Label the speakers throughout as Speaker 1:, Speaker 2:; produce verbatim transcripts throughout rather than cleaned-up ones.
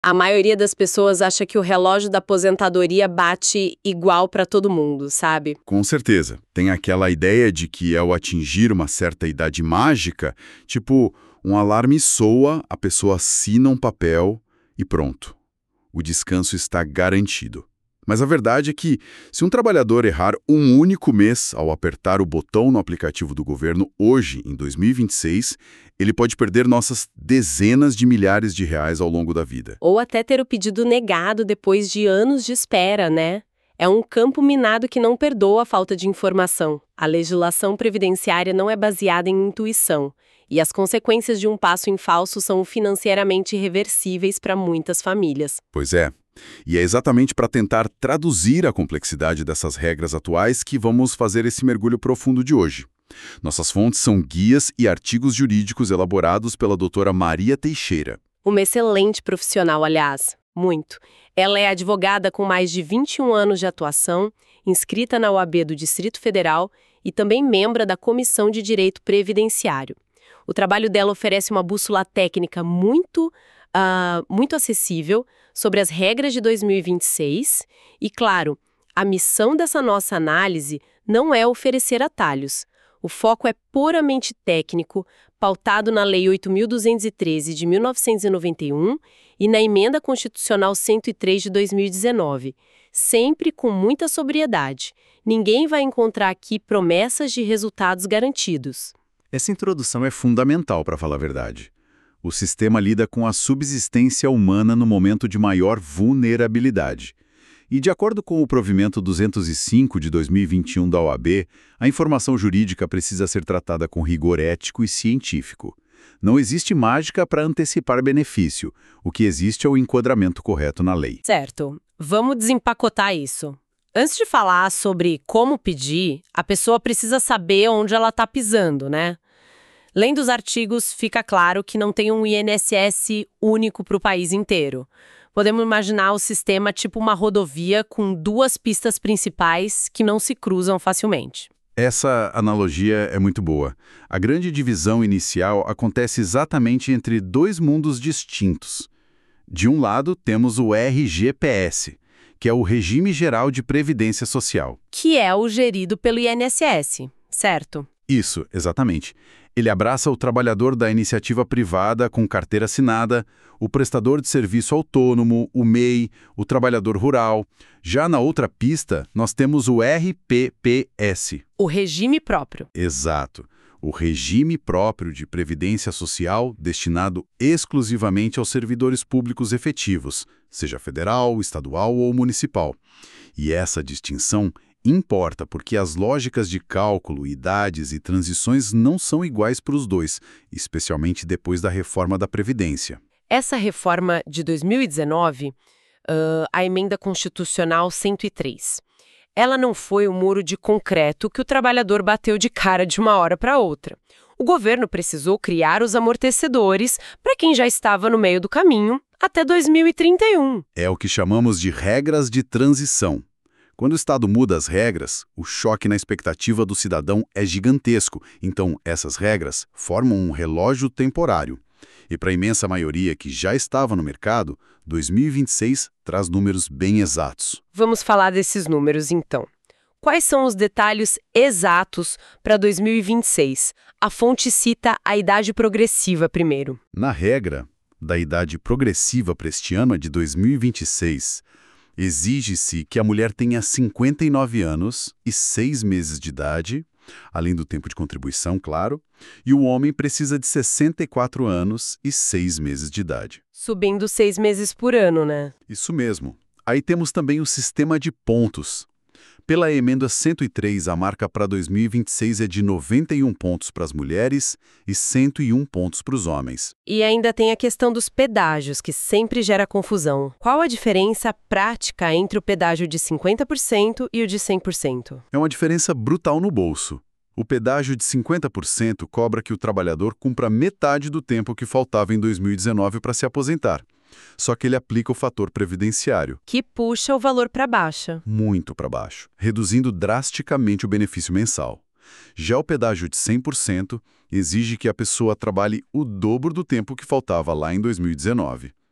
Speaker 1: A maioria das pessoas acha que o relógio da aposentadoria bate igual para todo mundo, sabe?
Speaker 2: Com certeza. Tem aquela ideia de que ao atingir uma certa idade mágica, tipo, um alarme soa, a pessoa assina um papel e pronto. O descanso está garantido. Mas a verdade é que, se um trabalhador errar um único mês ao apertar o botão no aplicativo do governo hoje, em dois mil e vinte e seis, ele pode perder nossas dezenas de milhares de reais ao longo da vida.
Speaker 1: Ou até ter o pedido negado depois de anos de espera, né? É um campo minado que não perdoa a falta de informação. A legislação previdenciária não é baseada em intuição. E as consequências de um passo em falso são financeiramente irreversíveis para muitas famílias.
Speaker 2: Pois é. E é exatamente para tentar traduzir a complexidade dessas regras atuais que vamos fazer esse mergulho profundo de hoje. Nossas fontes são guias e artigos jurídicos elaborados pela doutora Maria Teixeira.
Speaker 1: Uma excelente profissional, aliás. Muito. Ela é advogada com mais de vinte e um anos de atuação, inscrita na O A B do Distrito Federal e também membro da Comissão de Direito Previdenciário. O trabalho dela oferece uma bússola técnica muito, uh, muito acessível sobre as regras de dois mil e vinte e seis e, claro, a missão dessa nossa análise não é oferecer atalhos. O foco é puramente técnico, pautado na Lei oito mil duzentos e treze de mil novecentos e noventa e um e na Emenda Constitucional cento e três de dois mil e dezenove, sempre com muita sobriedade. Ninguém vai encontrar aqui promessas de resultados garantidos.
Speaker 2: Essa introdução é fundamental, para falar a verdade. O sistema lida com a subsistência humana no momento de maior vulnerabilidade. E, de acordo com o provimento duzentos e cinco de dois mil e vinte e um da O A B, a informação jurídica precisa ser tratada com rigor ético e científico. Não existe mágica para antecipar benefício. O que existe é o enquadramento correto na lei.
Speaker 1: Certo. Vamos desempacotar isso. Antes de falar sobre como pedir, a pessoa precisa saber onde ela está pisando, né? Lendo os artigos, fica claro que não tem um I N S S único para o país inteiro. Podemos imaginar o sistema tipo uma rodovia com duas pistas principais que não se cruzam facilmente.
Speaker 2: Essa analogia é muito boa. A grande divisão inicial acontece exatamente entre dois mundos distintos. De um lado, temos o R G P S, que é o Regime Geral de Previdência Social.
Speaker 1: Que é o gerido pelo I N S S, certo?
Speaker 2: Isso, exatamente. Ele abraça o trabalhador da iniciativa privada com carteira assinada, o prestador de serviço autônomo, o M E I, o trabalhador rural. Já na outra pista, nós temos o R P P S.
Speaker 1: O regime próprio.
Speaker 2: Exato. O regime próprio de previdência social destinado exclusivamente aos servidores públicos efetivos, seja federal, estadual ou municipal. E essa distinção importa porque as lógicas de cálculo, idades e transições não são iguais para os dois, especialmente depois da reforma da Previdência.
Speaker 1: Essa reforma de dois mil e dezenove, uh, a Emenda Constitucional cento e três, ela não foi um muro de concreto que o trabalhador bateu de cara de uma hora para outra. O governo precisou criar os amortecedores para quem já estava no meio do caminho até dois mil e trinta e um.
Speaker 2: É o que chamamos de regras de transição. Quando o Estado muda as regras, o choque na expectativa do cidadão é gigantesco, então essas regras formam um relógio temporário. E para a imensa maioria que já estava no mercado, dois mil e vinte e seis traz números bem exatos.
Speaker 1: Vamos falar desses números, então. Quais são os detalhes exatos para dois mil e vinte e seis? A fonte cita a idade progressiva primeiro.
Speaker 2: Na regra da idade progressiva para este ano de dois mil e vinte e seis, exige-se que a mulher tenha cinquenta e nove anos e seis meses de idade, além do tempo de contribuição, claro, e o homem precisa de sessenta e quatro anos e seis meses de idade.
Speaker 1: Subindo seis meses por ano, né?
Speaker 2: Isso mesmo. Aí temos também o sistema de pontos. Pela Emenda cento e três, a marca para dois mil e vinte e seis é de noventa e um pontos para as mulheres e cento e um pontos para os homens.
Speaker 1: E ainda tem a questão dos pedágios, que sempre gera confusão. Qual a diferença prática entre o pedágio de cinquenta por cento e o de cem por cento?
Speaker 2: É uma diferença brutal no bolso. O pedágio de cinquenta por cento cobra que o trabalhador cumpra metade do tempo que faltava em dois mil e dezenove para se aposentar. Só que ele aplica o fator previdenciário.
Speaker 1: Que puxa o valor para baixo.
Speaker 2: Muito para baixo, reduzindo drasticamente o benefício mensal. Já o pedágio de cem por cento exige que a pessoa trabalhe o dobro do tempo que faltava lá em dois mil e dezenove.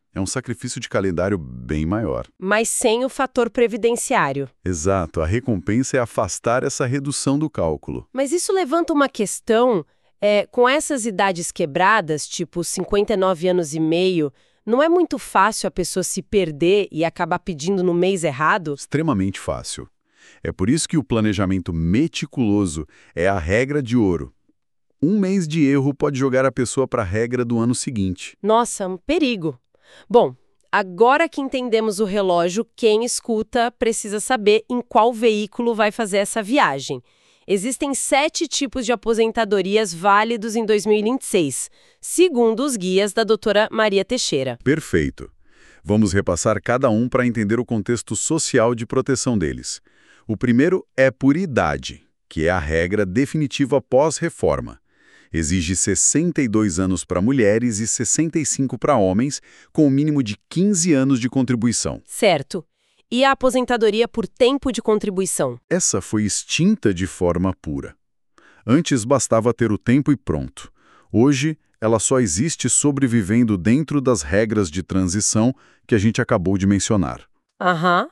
Speaker 2: É um sacrifício de calendário bem maior.
Speaker 1: Mas sem o fator previdenciário.
Speaker 2: Exato, a recompensa é afastar essa redução do cálculo.
Speaker 1: Mas isso levanta uma questão, é, com essas idades quebradas, tipo cinquenta e nove anos e meio, não é muito fácil a pessoa se perder e acabar pedindo no mês errado?
Speaker 2: Extremamente fácil. É por isso que o planejamento meticuloso é a regra de ouro. Um mês de erro pode jogar a pessoa para a regra do ano seguinte.
Speaker 1: Nossa, um perigo. Bom, agora que entendemos o relógio, quem escuta precisa saber em qual veículo vai fazer essa viagem. Existem sete tipos de aposentadorias válidos em dois mil e vinte e seis, segundo os guias da doutora Maria Teixeira.
Speaker 2: Perfeito. Vamos repassar cada um para entender o contexto social de proteção deles. O primeiro é por idade, que é a regra definitiva pós-reforma. Exige sessenta e dois anos para mulheres e sessenta e cinco para homens, com o mínimo de quinze anos de contribuição.
Speaker 1: Certo. E a aposentadoria por tempo de contribuição?
Speaker 2: Essa foi extinta de forma pura. Antes bastava ter o tempo e pronto. Hoje, ela só existe sobrevivendo dentro das regras de transição que a gente acabou de mencionar.
Speaker 1: Aham.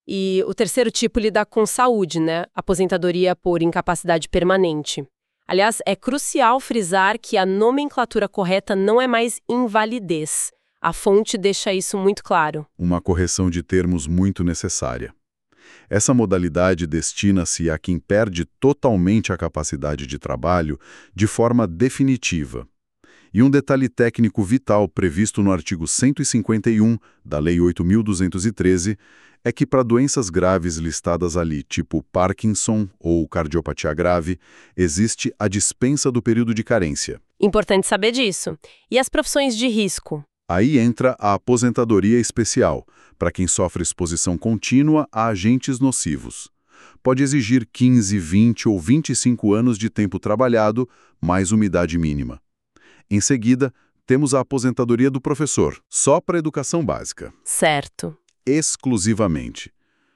Speaker 1: E o terceiro tipo lida com saúde, né? Aposentadoria por incapacidade permanente. Aliás, é crucial frisar que a nomenclatura correta não é mais invalidez. A fonte deixa isso muito claro.
Speaker 2: Uma correção de termos muito necessária. Essa modalidade destina-se a quem perde totalmente a capacidade de trabalho de forma definitiva. E um detalhe técnico vital previsto no artigo cento e cinquenta e um da Lei oito mil duzentos e treze é que para doenças graves listadas ali, tipo Parkinson ou cardiopatia grave, existe a dispensa do período de carência.
Speaker 1: Importante saber disso. E as profissões de risco?
Speaker 2: Aí entra a aposentadoria especial, para quem sofre exposição contínua a agentes nocivos. Pode exigir quinze, vinte ou vinte e cinco anos de tempo trabalhado, mais uma idade mínima. Em seguida, temos a aposentadoria do professor, só para educação básica.
Speaker 1: Certo.
Speaker 2: Exclusivamente.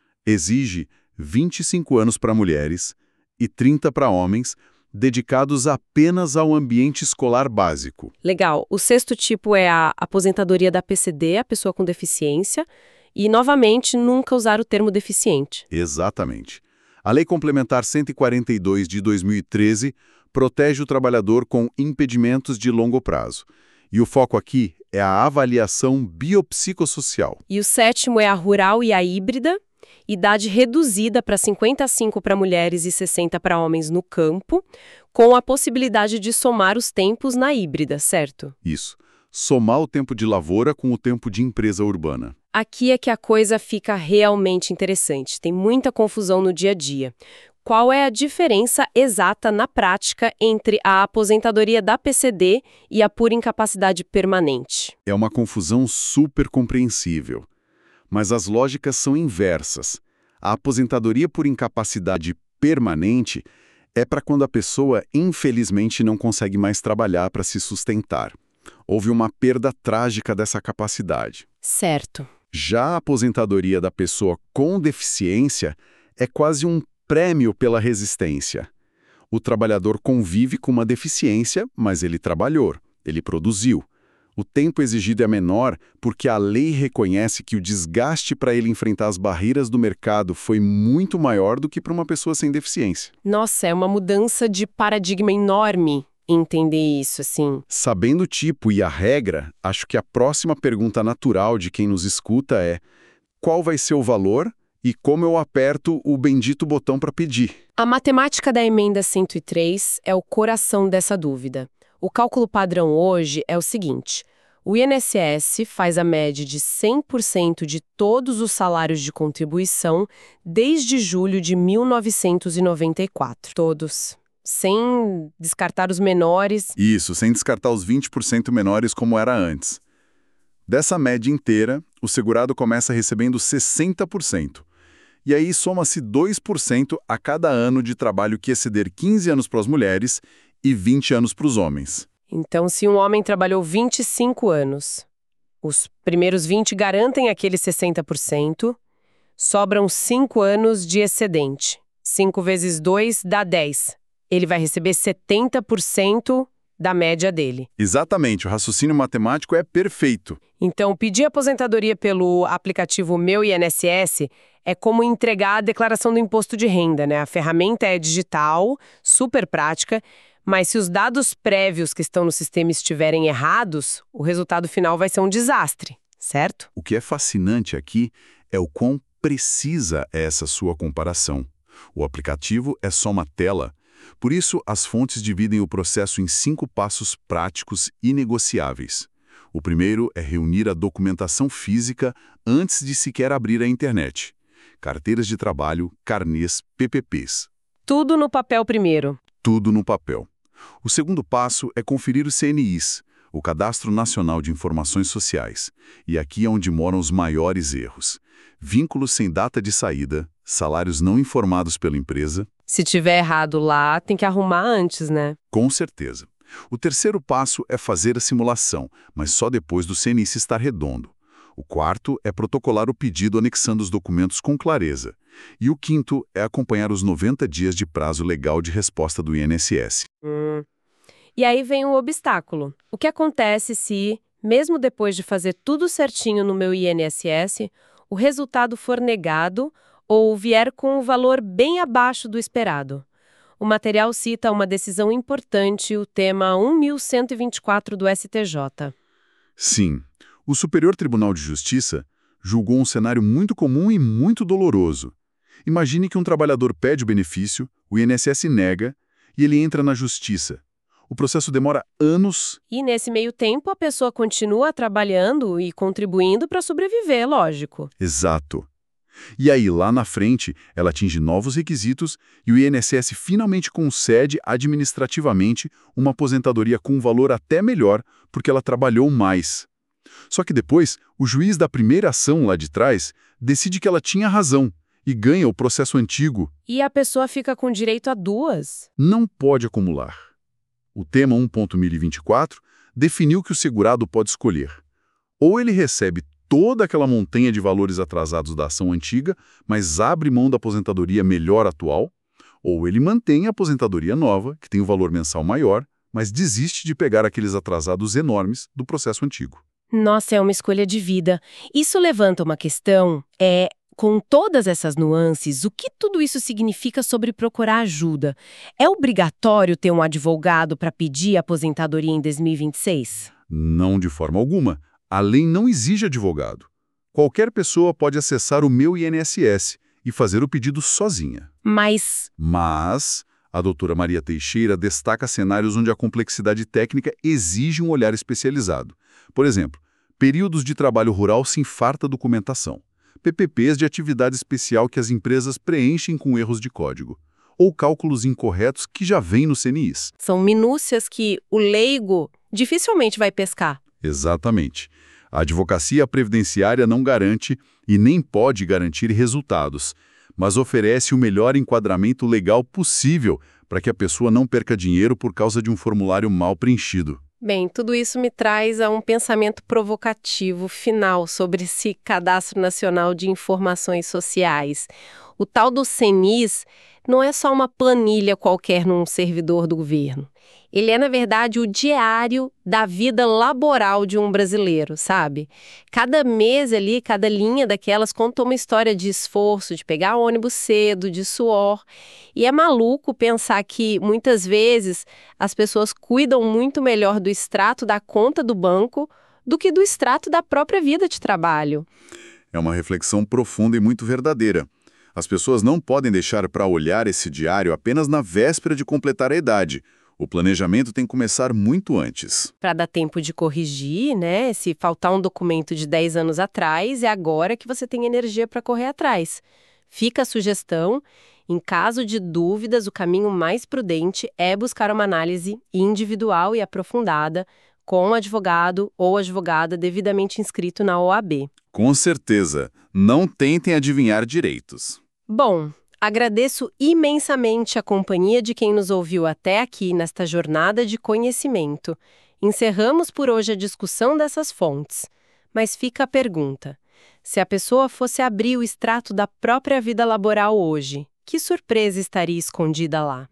Speaker 2: Exige vinte e cinco anos para mulheres e trinta para homens, dedicados apenas ao ambiente escolar básico.
Speaker 1: Legal. O sexto tipo é a aposentadoria da P C D, a pessoa com deficiência, e, novamente, nunca usar o termo deficiente.
Speaker 2: Exatamente. A Lei Complementar cento e quarenta e dois de dois mil e treze protege o trabalhador com impedimentos de longo prazo. E o foco aqui é a avaliação biopsicossocial.
Speaker 1: E o sétimo é a rural e a híbrida, idade reduzida para cinquenta e cinco para mulheres e sessenta para homens no campo, com a possibilidade de somar os tempos na híbrida, certo?
Speaker 2: Isso. Somar o tempo de lavoura com o tempo de empresa urbana.
Speaker 1: Aqui é que a coisa fica realmente interessante. Tem muita confusão no dia a dia. Qual é a diferença exata na prática entre a aposentadoria da P C D e a por incapacidade permanente?
Speaker 2: É uma confusão super compreensível. Mas as lógicas são inversas. A aposentadoria por incapacidade permanente é para quando a pessoa, infelizmente, não consegue mais trabalhar para se sustentar. Houve uma perda trágica dessa capacidade.
Speaker 1: Certo.
Speaker 2: Já a aposentadoria da pessoa com deficiência é quase um prêmio pela resistência. O trabalhador convive com uma deficiência, mas ele trabalhou, ele produziu. O tempo exigido é menor porque a lei reconhece que o desgaste para ele enfrentar as barreiras do mercado foi muito maior do que para uma pessoa sem deficiência.
Speaker 1: Nossa, é uma mudança de paradigma enorme entender isso, assim.
Speaker 2: Sabendo o tipo e a regra, acho que a próxima pergunta natural de quem nos escuta é: qual vai ser o valor e como eu aperto o bendito botão para pedir?
Speaker 1: A matemática da emenda cento e três é o coração dessa dúvida. O cálculo padrão hoje é o seguinte: o I N S S faz a média de cem por cento de todos os salários de contribuição desde julho de mil novecentos e noventa e quatro. Todos. Sem descartar os menores.
Speaker 2: Isso, sem descartar os vinte por cento menores como era antes. Dessa média inteira, o segurado começa recebendo sessenta por cento. E aí soma-se dois por cento a cada ano de trabalho que exceder quinze anos para as mulheres e vinte anos para os homens.
Speaker 1: Então, se um homem trabalhou vinte e cinco anos, os primeiros vinte garantem aquele sessenta por cento, sobram cinco anos de excedente. cinco vezes dois dá dez. Ele vai receber setenta por cento da média dele.
Speaker 2: Exatamente, o raciocínio matemático é perfeito.
Speaker 1: Então, pedir aposentadoria pelo aplicativo Meu I N S S é como entregar a declaração do imposto de renda, né? A ferramenta é digital, super prática, mas se os dados prévios que estão no sistema estiverem errados, o resultado final vai ser um desastre, certo?
Speaker 2: O que é fascinante aqui é o quão precisa é essa sua comparação. O aplicativo é só uma tela. Por isso, as fontes dividem o processo em cinco passos práticos e negociáveis. O primeiro é reunir a documentação física antes de sequer abrir a internet. Carteiras de trabalho, carnês, P P Ps.
Speaker 1: Tudo no papel primeiro.
Speaker 2: Tudo no papel. O segundo passo é conferir os C N Is, o Cadastro Nacional de Informações Sociais. E aqui é onde moram os maiores erros. Vínculos sem data de saída, salários não informados pela empresa.
Speaker 1: Se tiver errado lá, tem que arrumar antes, né?
Speaker 2: Com certeza. O terceiro passo é fazer a simulação, mas só depois do C N I estar redondo. O quarto é protocolar o pedido anexando os documentos com clareza. E o quinto é acompanhar os noventa dias de prazo legal de resposta do I N S S.
Speaker 1: Hum. E aí vem o obstáculo. O que acontece se, mesmo depois de fazer tudo certinho no meu I N S S, o resultado for negado ou vier com um valor bem abaixo do esperado? O material cita uma decisão importante, o tema um mil cento e vinte e quatro do S T J.
Speaker 2: Sim, o Superior Tribunal de Justiça julgou um cenário muito comum e muito doloroso. Imagine que um trabalhador pede o benefício, o I N S S nega e ele entra na justiça. O processo demora anos.
Speaker 1: E nesse meio tempo a pessoa continua trabalhando e contribuindo para sobreviver, lógico.
Speaker 2: Exato. E aí, lá na frente, ela atinge novos requisitos e o I N S S finalmente concede administrativamente uma aposentadoria com um valor até melhor, porque ela trabalhou mais. Só que depois, o juiz da primeira ação lá de trás decide que ela tinha razão e ganha o processo antigo.
Speaker 1: E a pessoa fica com direito a duas.
Speaker 2: Não pode acumular. O tema um ponto mil e vinte e quatro definiu que o segurado pode escolher. Ou ele recebe toda aquela montanha de valores atrasados da ação antiga, mas abre mão da aposentadoria melhor atual, ou ele mantém a aposentadoria nova, que tem um valor mensal maior, mas desiste de pegar aqueles atrasados enormes do processo antigo.
Speaker 1: Nossa, é uma escolha de vida. Isso levanta uma questão, é, com todas essas nuances, o que tudo isso significa sobre procurar ajuda? É obrigatório ter um advogado para pedir aposentadoria em dois mil e vinte e seis?
Speaker 2: Não de forma alguma. A lei não exige advogado. Qualquer pessoa pode acessar o Meu I N S S e fazer o pedido sozinha.
Speaker 1: Mas...
Speaker 2: Mas a doutora Maria Teixeira destaca cenários onde a complexidade técnica exige um olhar especializado. Por exemplo, períodos de trabalho rural sem farta documentação, P P Ps de atividade especial que as empresas preenchem com erros de código, ou cálculos incorretos que já vêm no C N Is.
Speaker 1: São minúcias que o leigo dificilmente vai pescar.
Speaker 2: Exatamente. A advocacia previdenciária não garante e nem pode garantir resultados, mas oferece o melhor enquadramento legal possível para que a pessoa não perca dinheiro por causa de um formulário mal preenchido.
Speaker 1: Bem, tudo isso me traz a um pensamento provocativo final sobre esse Cadastro Nacional de Informações Sociais. O tal do C N I S não é só uma planilha qualquer num servidor do governo. Ele é, na verdade, o diário da vida laboral de um brasileiro, sabe? Cada mês ali, cada linha daquelas conta uma história de esforço, de pegar ônibus cedo, de suor. E é maluco pensar que, muitas vezes, as pessoas cuidam muito melhor do extrato da conta do banco do que do extrato da própria vida de trabalho.
Speaker 2: É uma reflexão profunda e muito verdadeira. As pessoas não podem deixar para olhar esse diário apenas na véspera de completar a idade. O planejamento tem que começar muito antes.
Speaker 1: Para dar tempo de corrigir, né? Se faltar um documento de dez anos atrás, é agora que você tem energia para correr atrás. Fica a sugestão, em caso de dúvidas, o caminho mais prudente é buscar uma análise individual e aprofundada com um advogado ou advogada devidamente inscrito na O A B.
Speaker 2: Com certeza. Não tentem adivinhar direitos.
Speaker 1: Bom, agradeço imensamente a companhia de quem nos ouviu até aqui nesta jornada de conhecimento. Encerramos por hoje a discussão dessas fontes. Mas fica a pergunta: se a pessoa fosse abrir o extrato da própria vida laboral hoje, que surpresa estaria escondida lá?